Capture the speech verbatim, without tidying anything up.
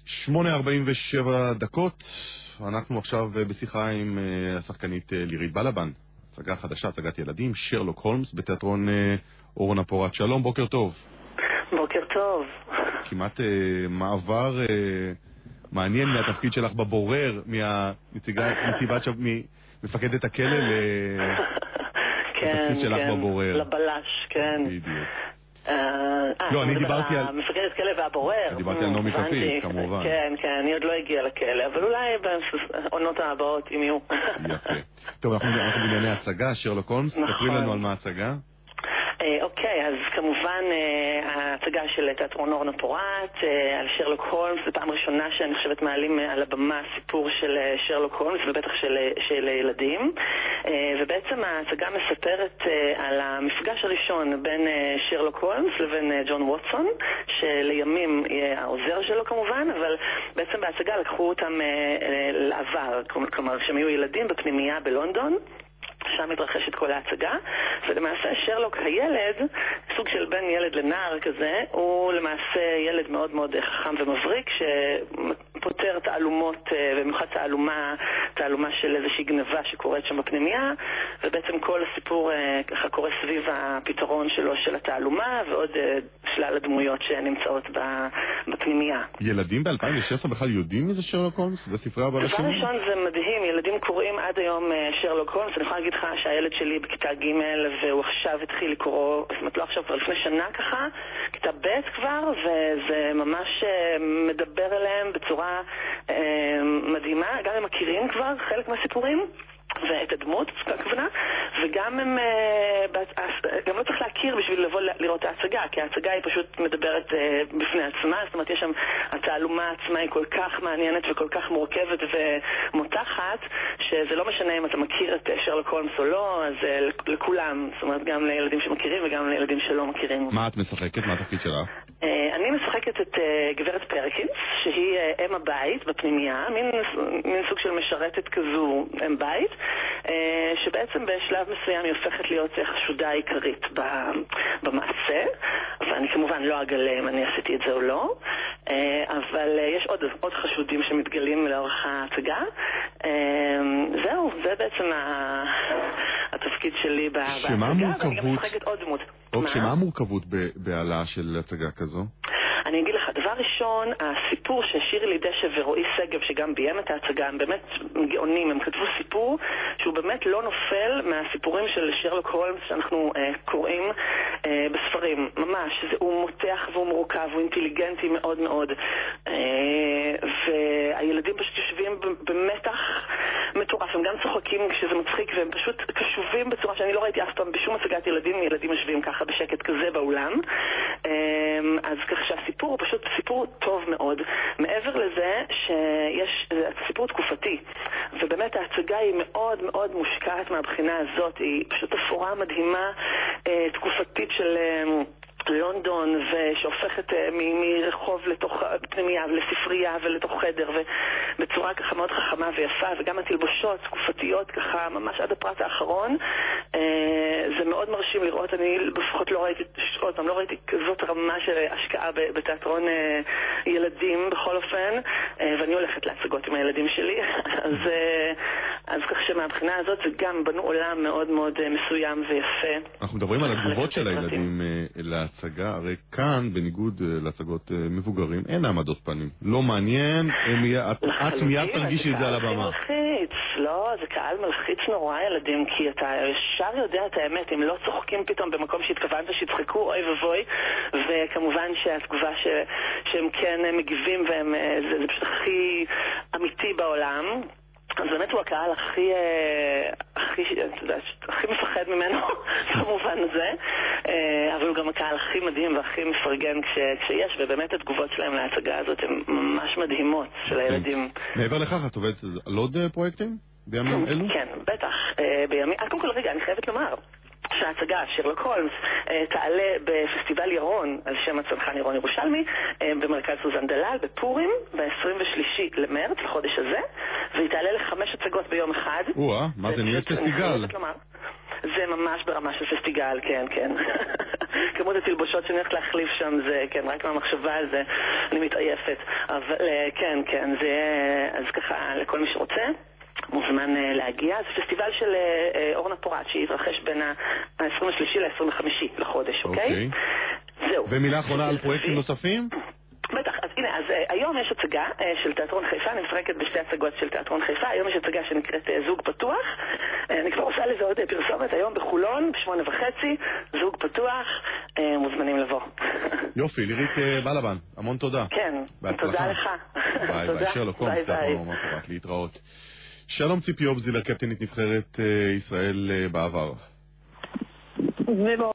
שמונה ארבעים ושבע דקות, אנחנו עכשיו בשיחה עם השחקנית לירית בלבן, הצגה חדשה, הצגת ילדים, שרלוק הולמס, בתיאטרון אורנה פורת. שלום, בוקר טוב. בוקר טוב. כמעט מעבר מעניין מהתפקיד שלך בבורר, מהנציבת שם, ממפקדת הכלא לתפקיד שלך בבורר. לבלש, כן. בדיוק. לא, אני דיברתי על... מפקדת כלא והבורר. דיברתי על נעמי כפיר, כמובן. כן, כן, אני עוד לא הגיעה לכלא, אבל אולי בעונות הבאות, אם יהיו. יפה. טוב, אנחנו בענייני הצגה, שרלוק הולמס, ספרי לנו על מה הצגה. אוקיי, אז כמובן ההצגה של תיאטרון אורנה פורת על שרלוק הולמס, זו פעם ראשונה שאני חושבת מעלים על הבמה סיפור של שרלוק הולמס ובטח של, של ילדים, ובעצם ההצגה מספרת על המפגש הראשון בין שרלוק הולמס לבין ג'ון ווטסון, שלימים יהיה העוזר שלו כמובן, אבל בעצם בהצגה לקחו אותם לעבר, כלומר שהם היו ילדים בפנימייה בלונדון, שם מתרחשת כל ההצגה, ולמעשה שרלוק הילד, סוג של בין ילד לנער כזה, הוא למעשה ילד מאוד מאוד חכם ומבריק, שפותר תעלומות, במיוחד תעלומה, תעלומה של איזושהי גנבה שקורית שם בפנימייה, ובעצם כל הסיפור ככה קורה סביב הפתרון שלו של התעלומה, ועוד שלל הדמויות שנמצאות בפנימייה. ילדים ב-אלפיים ושש עשרה בכלל יודעים מזה שרלוק הולמס? בספרי הבלשים? דבר ראשון זה מדהים, ילדים קוראים עד היום שרלוק הולמס, אני יכולה להגיד לך שהילד שלי בכיתה ג' והוא עכשיו התחיל לקרוא, זאת אומרת לא עכשיו, כבר לפני שנה ככה, כיתה ב' כבר, וזה ממש מדבר אליהם בצורה אה, מדהימה, גם הם מכירים כבר חלק מהסיפורים ואת הדמות, הכוונה, וגם הם, גם לא צריך להכיר בשביל לבוא לראות את ההצגה, כי ההצגה היא פשוט מדברת בפני עצמה, זאת אומרת יש שם, התעלומה עצמה היא כל כך מעניינת וכל כך מורכבת ומותחת, שזה לא משנה אם אתה מכיר את שרלוק הולמס או לא, אז לכולם, זאת אומרת גם לילדים שמכירים וגם לילדים שלא מכירים. מה את משחקת? מה התפקיד שלך? אני משחקת את גברת פרקינס, שהיא אם הבית בפנימייה, מין, מין סוג של משרתת כזו אם בית, שבעצם בשלב מסוים היא הופכת להיות חשודה עיקרית במעשה, ואני כמובן לא אגלה אם אני עשיתי את זה או לא, אבל יש עוד, עוד חשודים שמתגלים לאורך ההצגה. זהו, זה בעצם התפקיד שלי בהצגה, ואני גם משחקת עוד דמות. מה המורכבות בהעלאה של הצגה כזו? אני אגיד לך, דבר ראשון, הסיפור ששירלי דשא ורועי סגב, שגם ביים את ההצגה, הם באמת גאונים, הם כתבו סיפור שהוא באמת לא נופל מהסיפורים של שרלוק הולמס שאנחנו אה, קוראים אה, בספרים, ממש, זה, הוא מותח והוא מורכב, הוא אינטליגנטי מאוד מאוד, אה, והילדים פשוט יושבים במתח מטורף, הם גם צוחקים כשזה מצחיק, והם פשוט קשובים בצורה שאני לא ראיתי אף פעם בשום הצגת ילדים, ילדים יושבים ככה בשקט כזה באולם, אה, אז כך שהסיפור הוא פשוט סיפור טוב מאוד. מעבר לזה שיש סיפור תקופתי, ובאמת ההצגה היא מאוד מאוד מושקעת מהבחינה הזאת, היא פשוט אפורה מדהימה תקופתית של לונדון, ושהופכת מרחוב לתוך פנימייה ולספרייה ולתוך חדר, ובצורה ככה מאוד חכמה ויפה, וגם התלבושות תקופתיות ככה ממש עד הפרט האחרון. זה מאוד מרשים לראות, אני לפחות לא ראיתי, עוד פעם, לא ראיתי כזאת רמה של השקעה בתיאטרון ילדים בכל אופן, ואני הולכת להצגות עם הילדים שלי, אז, אז כך שמהבחינה הזאת זה גם בנו עולם מאוד מאוד מסוים ויפה. אנחנו מדברים על התגובות של הילדים להצגה, הרי כאן בניגוד להצגות מבוגרים אין העמדות פנים, לא מעניין, את מיד תרגישי את זה על הבמה. לא, זה קהל מלחיץ נורא ילדים, כי אתה ישר יודע את האמת, אם לא צוחקים פתאום במקום שהתכוונת שיצחקו, אוי ובוי, וכמובן שהתגובה ש... שהם כן מגיבים, והם, זה, זה פשוט הכי אמיתי בעולם. אז באמת הוא הקהל הכי, הכי, הכי מפחד ממנו, במובן הזה, אבל הוא גם הקהל הכי מדהים והכי מפרגן כש, כשיש, ובאמת התגובות שלהם להצגה הזאת הן ממש מדהימות של הילדים. מעבר לכך, את עובדת על עוד פרויקטים בימים אלו? כן, בטח. בימים, קודם כל רגע, אני חייבת לומר שההצגה שרלוק הולמס תעלה בפסטיבל ירון על שם הצנחן ירון ירושלמי במרכז סוזן דלל בפורים ב-עשרים ושלושה למרץ, לחודש הזה, והיא תעלה לחמש הצגות ביום אחד. וואה, מה זה נהיית פסטיגל? זה ממש ברמה של פסטיגל, כן, כן. כמות התלבושות שאני הולכת להחליף שם, זה, כן, רק מהמחשבה על זה, אני מתעייפת. אבל, כן, כן, זה, אז ככה, לכל מי שרוצה, מוזמן להגיע. זה פסטיבל של אורנה פורט, שיתרחש בין ה-עשרים ושלושה ל-עשרים וחמישה לחודש, אוקיי? זהו. ומילה אחרונה על פרויקטים נוספים? בטח, אז הנה, אז היום יש הצגה של תיאטרון חיפה, אני משחקת בשתי הצגות של תיאטרון חיפה, היום יש הצגה שנקראת זוג פתוח, אני כבר עושה לזה עוד פרסומת, היום בחולון, בשמונה וחצי, זוג פתוח, מוזמנים לבוא. יופי, לירית בלבן, המון תודה. כן, תודה לך. ביי ביי, שרלוק הולמס, תיאטרון אורנה פורט, להתראות. שלום ציפי אובזילר, קפטנית נבחרת ישראל בעבר.